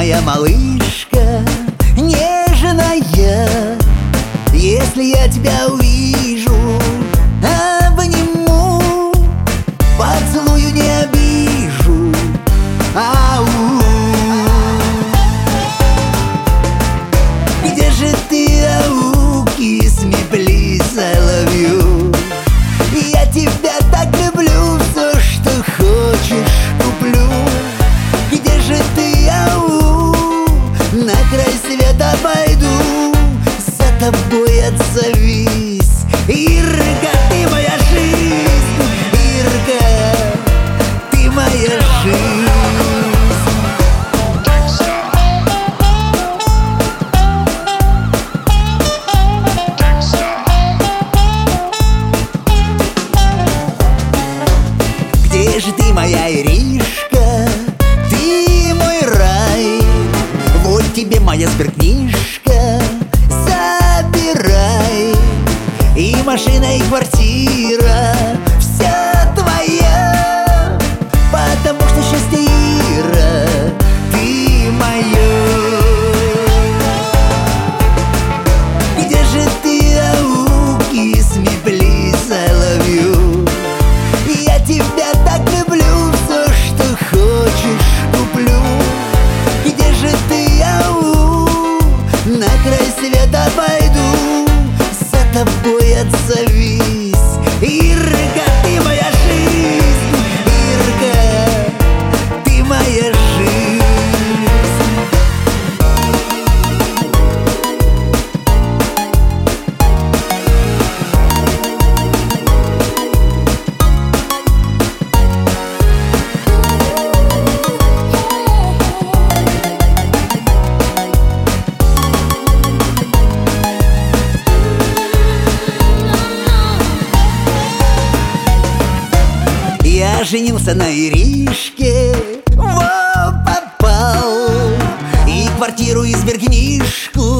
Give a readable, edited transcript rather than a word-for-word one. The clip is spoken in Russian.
моя малышка нежная, если я тебя увижу, обниму, поцелую, не обижу. Ау. Где же ты, ау, kiss me please, I love you. Я тебя так люблю, все, что хочешь, куплю. Где же ты, ау, на край света пойду, за тобой отзовись. Ирка, ты моя жизнь, Ирка, ты моя жизнь. Где же ты, моя Иришка, ты мой рай? Вот тебе моя сберкнижка, забирай. И машина, и квартира, вся твоя, потому что счастье, Ира, ты моя. Где же ты, ау, kiss me please, I love you. Я тебя так люблю, все, что хочешь, куплю. Где же ты, ау, на край света пойду, за тобой отзовись. Ирка, ты моя жизнь, Ирка, ты моя жизнь. Я женился на Иришке, во, попал, и квартиру, и сберкнижку